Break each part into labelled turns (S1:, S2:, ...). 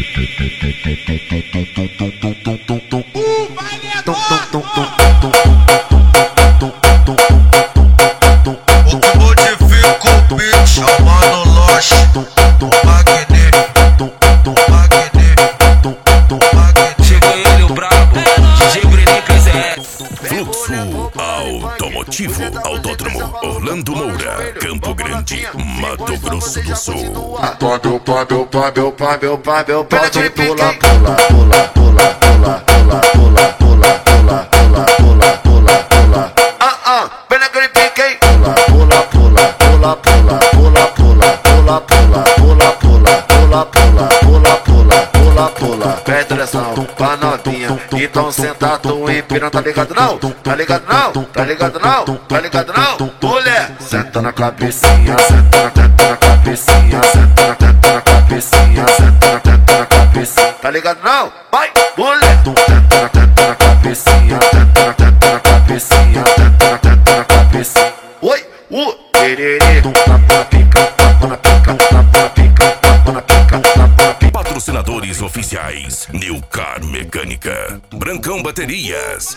S1: Modifica o beat, chamando Lost.
S2: Chegou ele, o brabo, DJ Brenica Zé.
S3: Fluxo Automotivo Autódromo Orlando Moura, Campo Grande, Mato Grosso do Sul.
S4: Pode pula, pula, pula, pula, pula, pula, pula, pula, pula, pula, pula, pula, pula. Vem naquele pique, hein? Pula, pula, pula, pula, pula, pula, pula, pula, pula, pula, pula, pula, pula, pula, pula, pula. Pede direção pra novinha, então senta tu empina, tá ligado não? Tá ligado não? Tá ligado não? Tá ligado não? Mulher, senta na cabecinha, senta na cabecinha, senta na cabecinha, senta na cabecinha. Tá ligado não? Vai, mulher, senta na cabecinha, senta na cabecinha, senta na cabecinha. Oi, tererê, tapa na pica, tapa na pica, tapa na pica, tapa na pica, tapa na pica.
S3: Patrocinadores oficiais: Newcar Mecânica, Brancão Baterias.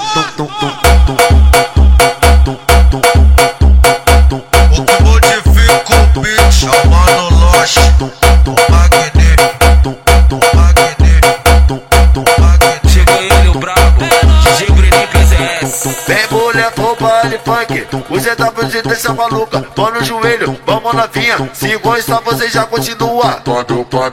S1: Modifica o beat, chamando Lost.
S2: Chegou ele, o brabo, DJ Brenica Zé.
S4: Vem mulher pro baile funk, os etapas de deixa maluca. Tô no joelho, vamos novinha, se gostar você já continua. Pode pula,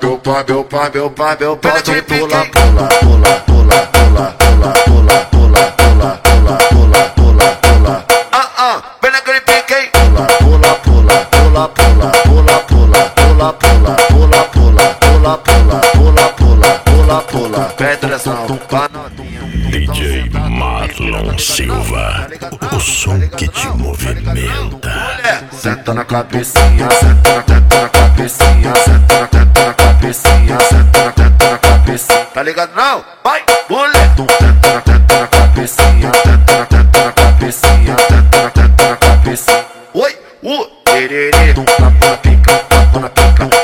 S4: pula, pula, pula, pula, pula, pula, pula, pula, pula, pula, pula. Vem naquele pique, hein? Pula, pula, pula, pula, pula, pula, pula, pula, pula, pula, pula, pula, pula, pula, pula, pula. Pede direção pra novinha.
S3: DJ Marlon Silva, o som que te movimenta.
S4: Senta na cabecinha, senta na cabecinha, senta na cabecinha, senta na cabecinha. Tá ligado não? Vai, mulher, senta na cabecinha, senta na cabecinha, senta na cabecinha. Oi, tererê, tapa na pica, tapa na pica.